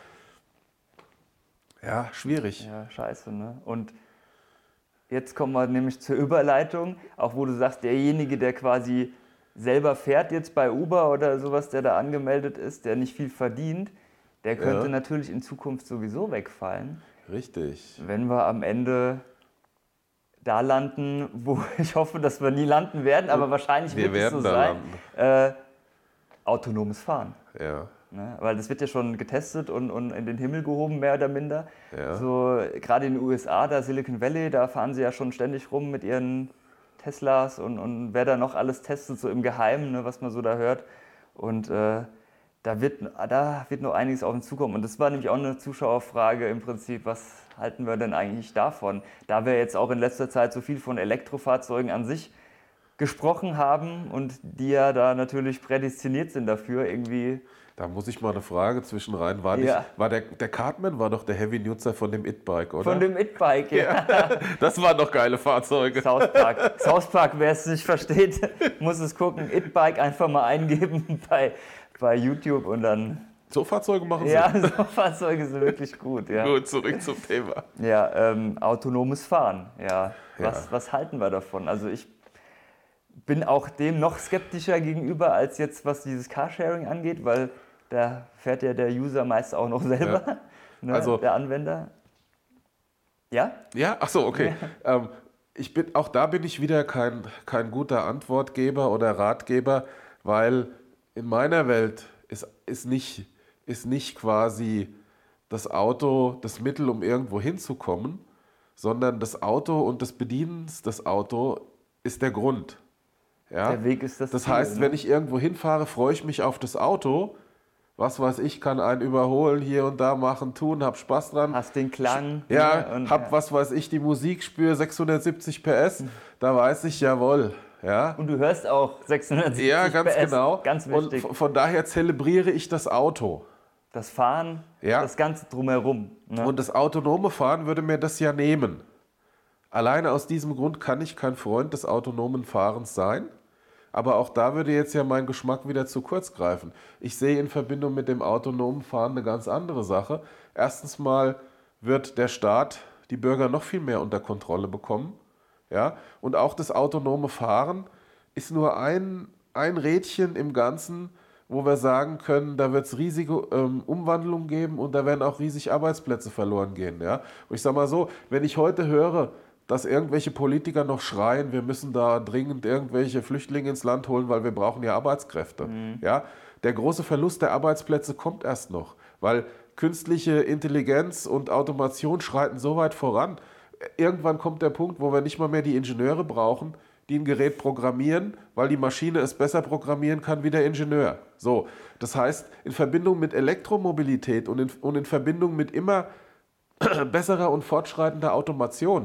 Ja, schwierig. Ja, scheiße, ne? Und jetzt kommen wir nämlich zur Überleitung, auch wo du sagst, derjenige, der quasi selber fährt jetzt bei Uber oder sowas, der da angemeldet ist, der nicht viel verdient, der könnte Ja. natürlich in Zukunft sowieso wegfallen, Richtig. wenn wir am Ende da landen, wo ich hoffe, dass wir nie landen werden, aber wahrscheinlich Wir wird es so werden da sein. landen. Äh, autonomes Fahren. Ja. Ne? Weil das wird ja schon getestet und, und in den Himmel gehoben, mehr oder minder. Ja. So, gerade in den U S A, da Silicon Valley, da fahren sie ja schon ständig rum mit ihren Teslas und, und wer da noch alles testet, so im Geheimen, ne, was man so da hört. Und äh, da, wird, da wird noch einiges auf uns zukommen. Und das war nämlich auch eine Zuschauerfrage im Prinzip, was halten wir denn eigentlich davon? Da wir jetzt auch in letzter Zeit so viel von Elektrofahrzeugen an sich gesprochen haben und die ja da natürlich prädestiniert sind dafür, irgendwie. Da muss ich mal eine Frage zwischen rein. War, nicht, Ja. war der, der Cartman war doch der Heavy-Nutzer von dem It-Bike, oder? Von dem It-Bike, ja. Das waren doch geile Fahrzeuge. South Park. South Park, wer es nicht versteht, muss es gucken. It-Bike einfach mal eingeben bei, bei YouTube und dann. So Fahrzeuge machen sie. Ja, so Fahrzeuge sind wirklich gut. Ja, Gut, zurück zum Thema. ja ähm, autonomes Fahren. Ja. Was, Ja. was halten wir davon? Also ich bin auch dem noch skeptischer gegenüber als jetzt, was dieses Carsharing angeht, weil da fährt ja der User meist auch noch selber, Ja. ne, Also- der Anwender. Ja? Ja, ach so, okay. Ähm, ich bin, auch da bin ich wieder kein, kein guter Antwortgeber oder Ratgeber, weil in meiner Welt ist, ist, nicht, ist nicht quasi das Auto das Mittel, um irgendwo hinzukommen, sondern das Auto und das Bedienen des Autos ist der Grund. Ja? Der Weg ist das Das Ziel, heißt, ne? wenn ich irgendwo hinfahre, freue ich mich auf das Auto. Was weiß ich, kann einen überholen, hier und da machen, tun, hab Spaß dran. Hast den Klang. Ja, ne, und, hab, ja. was weiß ich, die Musik, spüre sechshundertsiebzig P S, da weiß ich, jawohl. Ja, Und du hörst auch sechshundertsiebzig ja ganz P S. genau. Ganz Und wichtig. v- von daher zelebriere ich das Auto. Das Fahren, Ja. das Ganze drumherum. Ne? Und das autonome Fahren würde mir das ja nehmen. Alleine aus diesem Grund kann ich kein Freund des autonomen Fahrens sein. Aber auch da würde jetzt ja mein Geschmack wieder zu kurz greifen. Ich sehe in Verbindung mit dem autonomen Fahren eine ganz andere Sache. Erstens mal wird der Staat die Bürger noch viel mehr unter Kontrolle bekommen. Ja? Und auch das autonome Fahren ist nur ein, ein Rädchen im Ganzen, wo wir sagen können, da wird es riesige ähm, Umwandlungen geben und da werden auch riesig Arbeitsplätze verloren gehen. Ja? Und ich sage mal so, wenn ich heute höre, dass irgendwelche Politiker noch schreien, wir müssen da dringend irgendwelche Flüchtlinge ins Land holen, weil wir brauchen ja Arbeitskräfte. Ja? Der große Verlust der Arbeitsplätze kommt erst noch, weil künstliche Intelligenz und Automation schreiten so weit voran. Irgendwann kommt der Punkt, wo wir nicht mal mehr die Ingenieure brauchen, die ein Gerät programmieren, weil die Maschine es besser programmieren kann wie der Ingenieur. So, das heißt, in Verbindung mit Elektromobilität und in, und in Verbindung mit immer besserer und fortschreitender Automation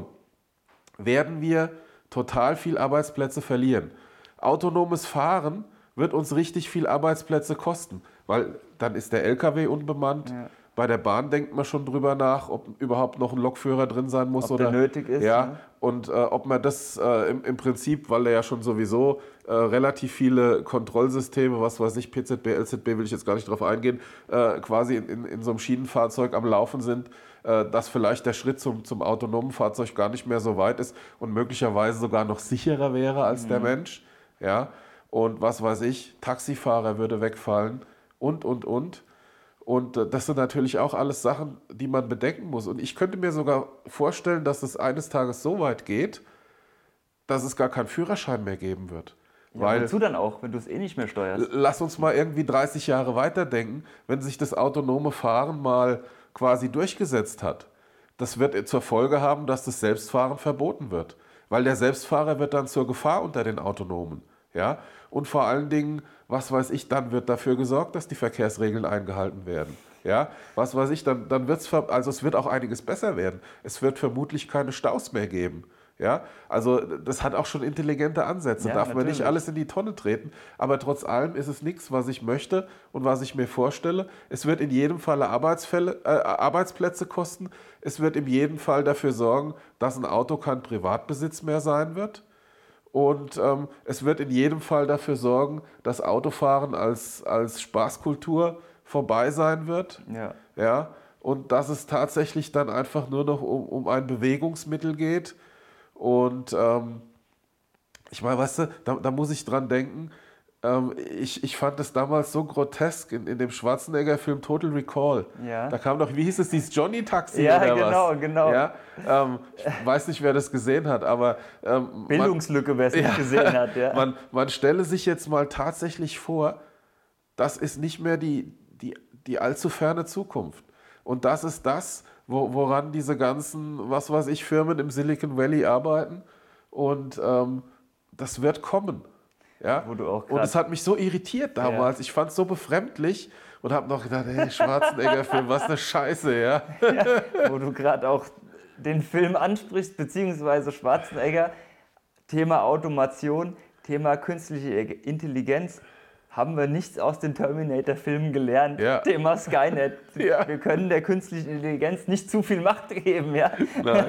werden wir total viel Arbeitsplätze verlieren. Autonomes Fahren wird uns richtig viel Arbeitsplätze kosten, weil dann ist der L K W unbemannt. Ja. Bei der Bahn denkt man schon drüber nach, ob überhaupt noch ein Lokführer drin sein muss. Ob oder der nötig ist, Ja, ne? und äh, ob man das äh, im, im Prinzip, weil er ja schon sowieso äh, relativ viele Kontrollsysteme, was weiß ich, P Z B, L Z B, will ich jetzt gar nicht drauf eingehen, äh, quasi in, in, in so einem Schienenfahrzeug am Laufen sind, äh, dass vielleicht der Schritt zum, zum autonomen Fahrzeug gar nicht mehr so weit ist und möglicherweise sogar noch sicherer wäre als Mhm. der Mensch. Ja, und was weiß ich, Taxifahrer würde wegfallen und, und, und. Und äh, das sind natürlich auch alles Sachen, die man bedenken muss. Und ich könnte mir sogar vorstellen, dass es eines Tages so weit geht, dass es gar keinen Führerschein mehr geben wird. Ja, Weil, wozu dann auch, wenn du es eh nicht mehr steuerst? lass uns mal irgendwie dreißig Jahre weiterdenken, wenn sich das autonome Fahren mal quasi durchgesetzt hat. Das wird zur Folge haben, dass das Selbstfahren verboten wird. Weil der Selbstfahrer wird dann zur Gefahr unter den Autonomen. Ja? Und vor allen Dingen, was weiß ich, dann wird dafür gesorgt, dass die Verkehrsregeln eingehalten werden. Ja? Was weiß ich, dann, dann wird es, also es wird auch einiges besser werden. Es wird vermutlich keine Staus mehr geben. Ja, also das hat auch schon intelligente Ansätze, Ja, darf man nicht natürlich. alles in die Tonne treten, aber trotz allem ist es nichts, was ich möchte und was ich mir vorstelle. Es wird in jedem Falle Arbeitsfälle, äh, Arbeitsplätze kosten, es wird in jedem Fall dafür sorgen, dass ein Auto kein Privatbesitz mehr sein wird und ähm, es wird in jedem Fall dafür sorgen, dass Autofahren als, als Spaßkultur vorbei sein wird. Ja. Ja, und dass es tatsächlich dann einfach nur noch um, um ein Bewegungsmittel geht. Und ähm, ich meine, weißt du, da, da muss ich dran denken, ähm, ich, ich fand es damals so grotesk in, in dem Schwarzenegger-Film Total Recall. Ja. Da kam doch, wie hieß es, dieses Johnny-Taxi Ja, oder genau, was? genau. Ja, ähm, ich weiß nicht, wer das gesehen hat, aber ähm, man, Bildungslücke, wer es nicht gesehen hat. Ja. man, man stelle sich jetzt mal tatsächlich vor, das ist nicht mehr die, die, die allzu ferne Zukunft. Und das ist das, wo, woran diese ganzen, was weiß ich, Firmen im Silicon Valley arbeiten. Und ähm, das wird kommen. Ja? Wo du auch und grad- es hat mich so irritiert damals. Ja. Ich fand es so befremdlich und habe noch gedacht, hey, Schwarzenegger-Film, was eine Scheiße, ja. Wo du gerade auch den Film ansprichst, beziehungsweise Schwarzenegger, Thema Automation, Thema künstliche Intelligenz, haben wir nichts aus den Terminator-Filmen gelernt. Ja. Thema Skynet. Ja. Wir können der künstlichen Intelligenz nicht zu viel Macht geben. Ja, Nein.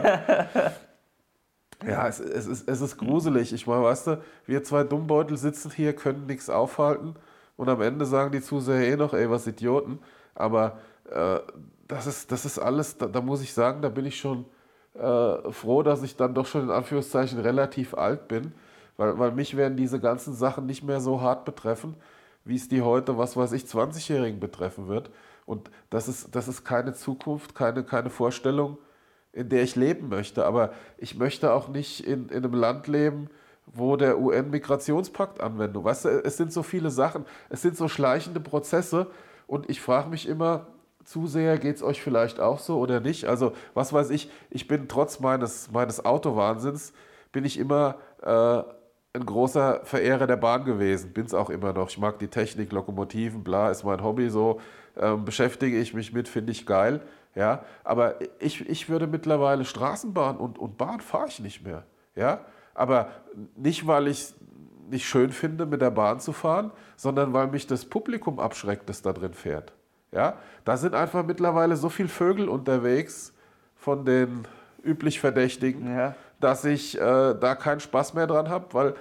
Ja, es, es, ist, es ist gruselig. Ich meine, weißt du, wir zwei Dummbeutel sitzen hier, können nichts aufhalten und am Ende sagen die Zuseher eh noch, ey, was Idioten. Aber äh, das, ist, das ist alles, da, da muss ich sagen, da bin ich schon äh, froh, dass ich dann doch schon in Anführungszeichen relativ alt bin, weil, weil mich werden diese ganzen Sachen nicht mehr so hart betreffen, wie es die heute, was weiß ich, zwanzigjährigen betreffen wird. Und das ist, das ist keine Zukunft, keine, keine Vorstellung, in der ich leben möchte. Aber ich möchte auch nicht in, in einem Land leben, wo der U N-Migrationspakt Anwendung. Weißt du, es sind so viele Sachen, es sind so schleichende Prozesse und ich frage mich immer, Zuseher, geht es euch vielleicht auch so oder nicht? Also, was weiß ich, ich bin trotz meines, meines Autowahnsinns, bin ich immer äh, ein großer Verehrer der Bahn gewesen, bin es auch immer noch. Ich mag die Technik, Lokomotiven, bla, ist mein Hobby so, ähm, beschäftige ich mich mit, finde ich geil. Ja, aber ich, ich würde mittlerweile Straßenbahn und, und Bahn fahre ich nicht mehr. Ja, aber nicht, weil ich es nicht schön finde, mit der Bahn zu fahren, sondern weil mich das Publikum abschreckt, das da drin fährt. Ja, da sind einfach mittlerweile so viele Vögel unterwegs von den üblich Verdächtigen, Ja. dass ich äh, da keinen Spaß mehr dran habe, weil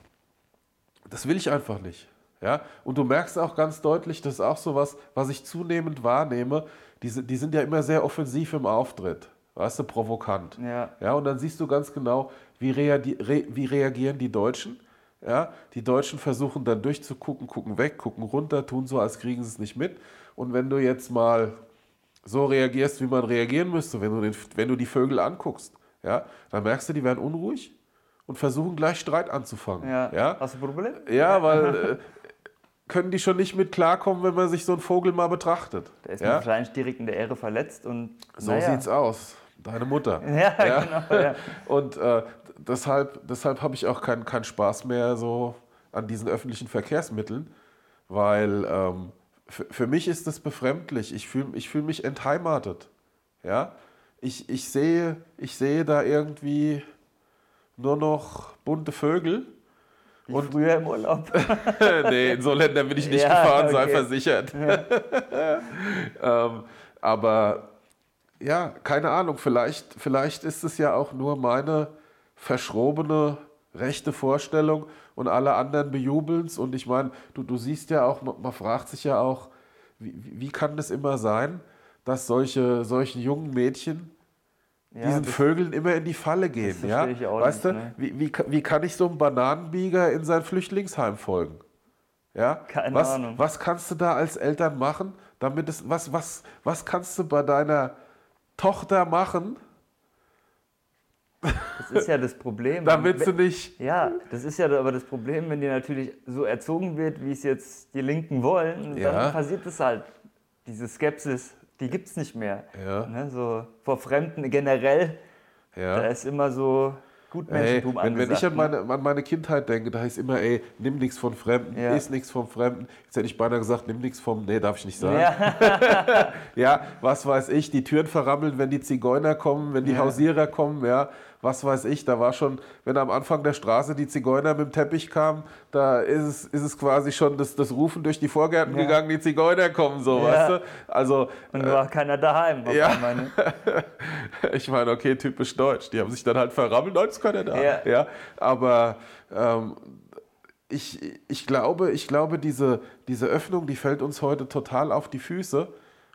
das will ich einfach nicht. Ja? Und du merkst auch ganz deutlich, das ist auch so was, was ich zunehmend wahrnehme, die, sind- die sind ja immer sehr offensiv im Auftritt, weißt du, provokant. Ja. Ja, und dann siehst du ganz genau, wie, reagi re wie reagieren die Deutschen. Ja? Die Deutschen versuchen dann durchzugucken, gucken weg, gucken runter, tun so, als kriegen sie es nicht mit. Und wenn du jetzt mal so reagierst, wie man reagieren müsste, wenn du, den, wenn du die Vögel anguckst, ja, dann merkst du, die werden unruhig und versuchen gleich Streit anzufangen. Ja. Ja, Hast du ein Problem? ja weil äh, können die schon nicht mit klarkommen, wenn man sich so einen Vogel mal betrachtet. Da ist man Ja? wahrscheinlich direkt in der Ehre verletzt und So naja. sieht's aus. Deine Mutter. Ja, Ja. genau. Ja. Und äh, deshalb, deshalb habe ich auch keinen keinen Spaß mehr so an diesen öffentlichen Verkehrsmitteln, weil ähm, für, für mich ist das befremdlich. Ich fühle ich fühl mich entheimatet. Ja? Ich, ich, sehe, ich sehe da irgendwie nur noch bunte Vögel. Wie Und- früher im Urlaub. Nee, in so Ländern bin ich nicht Ja, gefahren, sei okay. versichert. ähm, aber ja, keine Ahnung, vielleicht, vielleicht ist es ja auch nur meine verschrobene rechte Vorstellung und alle anderen bejubeln es. Und ich meine, du, du siehst ja auch, man, man fragt sich ja auch, wie, wie kann das immer sein, dass solche, solchen jungen Mädchen Ja, diesen das- Vögeln immer in die Falle gehen. das Ja? verstehe ich auch Weißt nicht, du, ne? wie, wie, wie kann ich so einem Bananenbieger in sein Flüchtlingsheim folgen? Ja? Keine was, Ahnung. Was kannst du da als Eltern machen, damit es, was, was, was kannst du bei deiner Tochter machen, Das ist ja das Problem. damit sie Wenn- nicht... Ja, das ist ja aber das Problem, wenn die natürlich so erzogen wird, wie es jetzt die Linken wollen, Ja. dann passiert es halt. Diese Skepsis, die gibt es nicht mehr. Ja. Ne, so vor Fremden generell, Ja. da ist immer so Ey, Gutmenschentum wenn, wenn angesagt. ich an ne? meine, an meine Kindheit denke, da heißt immer, ey, nimm nichts von Fremden, Ja. iss nichts vom Fremden. Jetzt hätte ich beinahe gesagt, nimm nichts vom, nee, darf ich nicht sagen. Ja, Ja, was weiß ich, die Türen verrammeln, wenn die Zigeuner kommen, wenn die Ja. Hausierer kommen, ja, was weiß ich, da war schon, wenn am Anfang der Straße die Zigeuner mit dem Teppich kamen, da ist es, ist es quasi schon das, das Rufen durch die Vorgärten Ja. gegangen, die Zigeuner kommen, so, Ja. weißt du? Also, Und äh, war keiner daheim. Auf ja. einmal, ne? Ich meine, okay, typisch deutsch, die haben sich dann halt verrammelt, nein, ist keiner da. Ja. Ja, aber ähm, ich, ich glaube, ich glaube diese, diese Öffnung, die fällt uns heute total auf die Füße.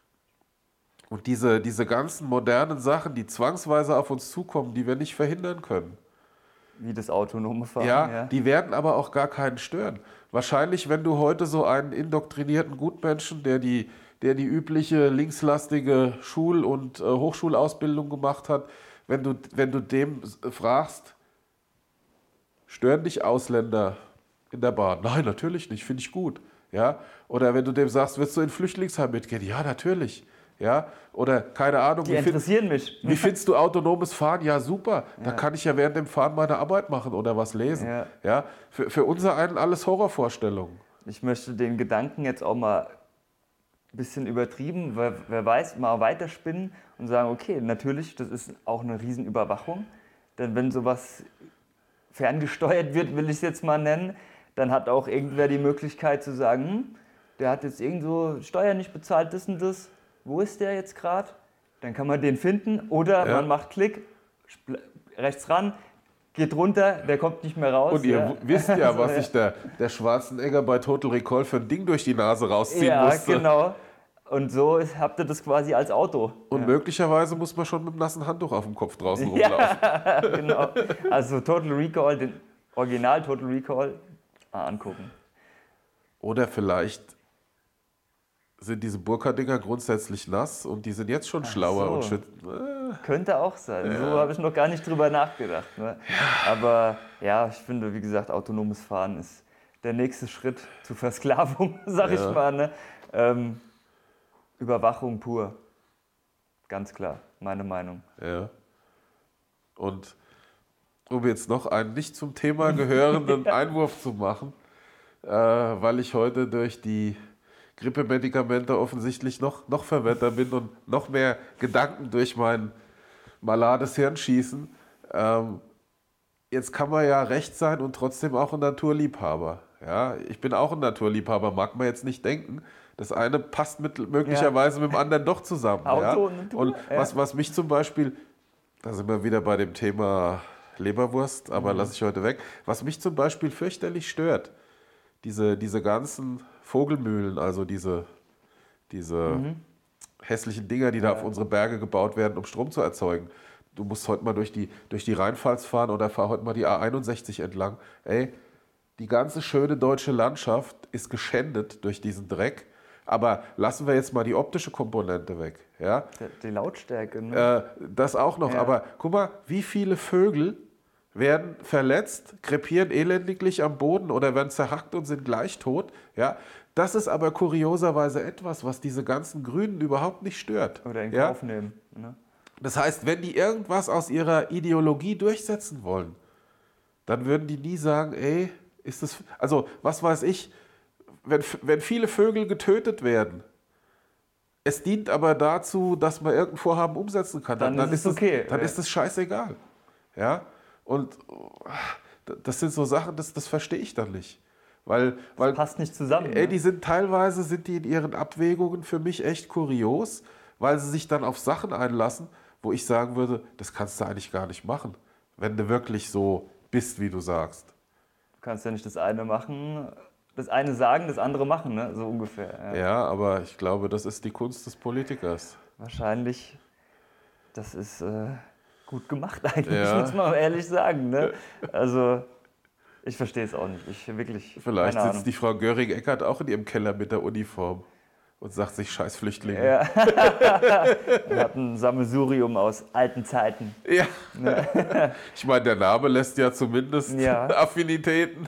Und diese, diese ganzen modernen Sachen, die zwangsweise auf uns zukommen, die wir nicht verhindern können. Wie das autonome Fahren. Ja, Ja. die werden aber auch gar keinen stören. Wahrscheinlich, wenn du heute so einen indoktrinierten Gutmenschen, der die, der die übliche linkslastige Schul- und äh, Hochschulausbildung gemacht hat, wenn du, wenn du dem fragst, stören dich Ausländer in der Bahn? Nein, natürlich nicht, finde ich gut. Ja? Oder wenn du dem sagst, willst du in Flüchtlingsheim mitgehen? Ja, natürlich. Ja? Oder keine Ahnung, Die wie, find, interessieren mich. wie findest du autonomes Fahren? Ja, super. Da Ja. kann ich ja während dem Fahren meine Arbeit machen oder was lesen. Ja. Ja? Für, für unser einen alles Horrorvorstellungen. Ich möchte den Gedanken jetzt auch mal ein bisschen übertrieben, weil, wer weiß, mal weiterspinnen und sagen, okay, natürlich, das ist auch eine Riesenüberwachung. Denn wenn sowas ferngesteuert wird, will ich es jetzt mal nennen, dann hat auch irgendwer die Möglichkeit zu sagen, hm, der hat jetzt irgendwo Steuern nicht bezahlt, das und das. Wo ist der jetzt gerade? Dann kann man den finden oder Ja. man macht Klick, spl- rechts ran, geht runter, der kommt nicht mehr raus. Und ihr ja. w- wisst ja, Also, was sich der, der Schwarzenegger bei Total Recall für ein Ding durch die Nase rausziehen Ja, musste. genau. Und so ist, habt ihr das quasi als Auto. Und ja. möglicherweise muss man schon mit einem nassen Handtuch auf dem Kopf draußen rumlaufen. Ja, genau. Also Total Recall, den Original Total Recall, mal angucken. Oder vielleicht sind diese Burka-Dinger grundsätzlich nass und die sind jetzt schon schlauer so. und schützen. Äh, Könnte auch sein. So habe ich noch gar nicht drüber nachgedacht. Ne? Aber ja, ich finde, wie gesagt, autonomes Fahren ist der nächste Schritt zur Versklavung, sag Ja. ich mal. Ne? Ähm, Überwachung pur. Ganz klar, meine Meinung. ja. Und um jetzt noch einen nicht zum Thema gehörenden Einwurf zu machen, äh, weil ich heute durch die Grippemedikamente offensichtlich noch, noch verwirrter bin und noch mehr Gedanken durch mein malades Hirn schießen. Ähm, jetzt kann man ja recht sein und trotzdem auch ein Naturliebhaber. Ja, ich bin auch ein Naturliebhaber, mag man jetzt nicht denken. Das eine passt mit, möglicherweise mit dem anderen doch zusammen. Auto ja? und Natur, Und ja. was, was mich zum Beispiel, da sind wir wieder bei dem Thema Leberwurst, aber Mhm. lasse ich heute weg. Was mich zum Beispiel fürchterlich stört, diese, diese ganzen Vogelmühlen, also diese, diese Mhm. hässlichen Dinger, die da auf unsere Berge gebaut werden, um Strom zu erzeugen. Du musst heute mal durch die, durch die Rheinpfalz fahren oder fahr heute mal die A einundsechzig entlang. Ey, die ganze schöne deutsche Landschaft ist geschändet durch diesen Dreck. Aber lassen wir jetzt mal die optische Komponente weg. Ja? Die, die Lautstärke. Ne? Äh, das auch noch. Ja. Aber guck mal, wie viele Vögel werden verletzt, krepieren elendiglich am Boden oder werden zerhackt und sind gleich tot. Ja? Das ist aber kurioserweise etwas, was diese ganzen Grünen überhaupt nicht stört. Oder in ja? Kauf nehmen. Ne? Das heißt, wenn die irgendwas aus ihrer Ideologie durchsetzen wollen, dann würden die nie sagen, ey, ist das... Also, was weiß ich, wenn, wenn viele Vögel getötet werden, es dient aber dazu, dass man irgendein Vorhaben umsetzen kann, Dann ist es das, okay. dann Ja. ist das scheißegal. Ja? Und das sind so Sachen, das, das verstehe ich dann nicht. Weil, weil Passt nicht zusammen. ey, Ne? die sind teilweise sind die in ihren Abwägungen für mich echt kurios, weil sie sich dann auf Sachen einlassen, wo ich sagen würde, das kannst du eigentlich gar nicht machen, wenn du wirklich so bist, wie du sagst. Du kannst ja nicht das eine machen, das eine sagen, das andere machen, ne? So ungefähr. Ja. Ja, aber ich glaube, das ist die Kunst des Politikers. Wahrscheinlich, das ist äh, gut gemacht eigentlich, Ja. muss man ehrlich sagen. Ne? Also, ich verstehe es auch nicht. Ich wirklich, Vielleicht keine sitzt Ahnung. die Frau Göring-Eckardt auch in ihrem Keller mit der Uniform und sagt sich, scheiß Flüchtlinge. Ja. Wir hatten ein Sammelsurium aus alten Zeiten. Ja. Ich meine, der Name lässt ja zumindest Ja. Affinitäten.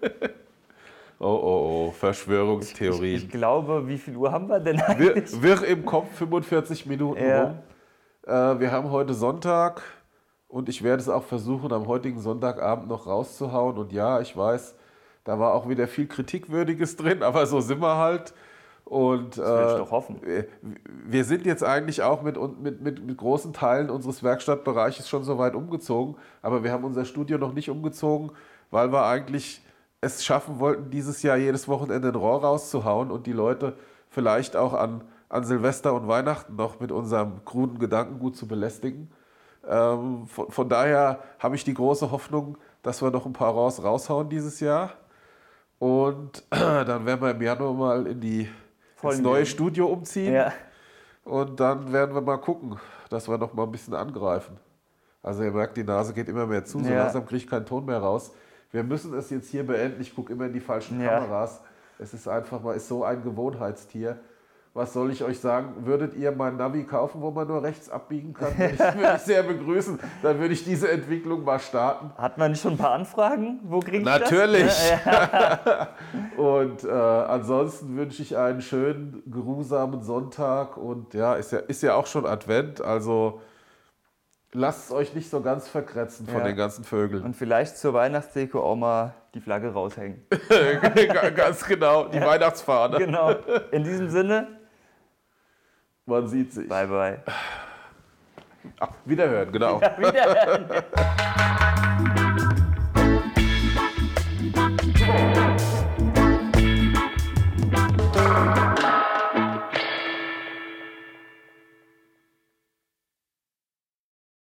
Oh, oh, oh, Verschwörungstheorien. Ich, ich glaube, wie viel Uhr haben wir denn Wir, eigentlich? wirr im Kopf fünfundvierzig Minuten Ja. rum. Äh, wir haben heute Sonntag und ich werde es auch versuchen, am heutigen Sonntagabend noch rauszuhauen. Und ja, ich weiß, da war auch wieder viel Kritikwürdiges drin, aber so sind wir halt. Und Das will ich äh, doch hoffen. wir sind jetzt eigentlich auch mit, mit, mit, mit großen Teilen unseres Werkstattbereiches schon so weit umgezogen, aber wir haben unser Studio noch nicht umgezogen, weil wir eigentlich es schaffen wollten, dieses Jahr jedes Wochenende ein Rohr rauszuhauen und die Leute vielleicht auch an, an Silvester und Weihnachten noch mit unserem kruden Gedankengut zu belästigen. Ähm, von, von daher habe ich die große Hoffnung, dass wir noch ein paar Rohrs raushauen dieses Jahr. Und dann werden wir im Januar mal in die, ins neue Studio umziehen. Ja. Und dann werden wir mal gucken, dass wir noch mal ein bisschen angreifen. Also ihr merkt, die Nase geht immer mehr zu, so Ja. langsam kriege ich keinen Ton mehr raus. Wir müssen es jetzt hier beenden. Ich gucke immer in die falschen Ja. Kameras. Es ist einfach mal ist so ein Gewohnheitstier. Was soll ich euch sagen? Würdet ihr mein Navi kaufen, wo man nur rechts abbiegen kann? Würde ich, würde ich sehr begrüßen. Dann würde ich diese Entwicklung mal starten. Hat man nicht schon ein paar Anfragen? Wo kriege ich Natürlich. das? Ja. Und äh, ansonsten wünsche ich einen schönen, geruhsamen Sonntag. Und ja, ist ja, ist ja auch schon Advent. Also lasst es euch nicht so ganz verkratzen von Ja. den ganzen Vögeln. Und vielleicht zur Weihnachtsdeko auch mal die Flagge raushängen. Ganz genau, die Ja. Weihnachtsfahne. Genau. In diesem Sinne, Man sieht sich. bye bye. Ach, wiederhören, genau. Ja, wieder.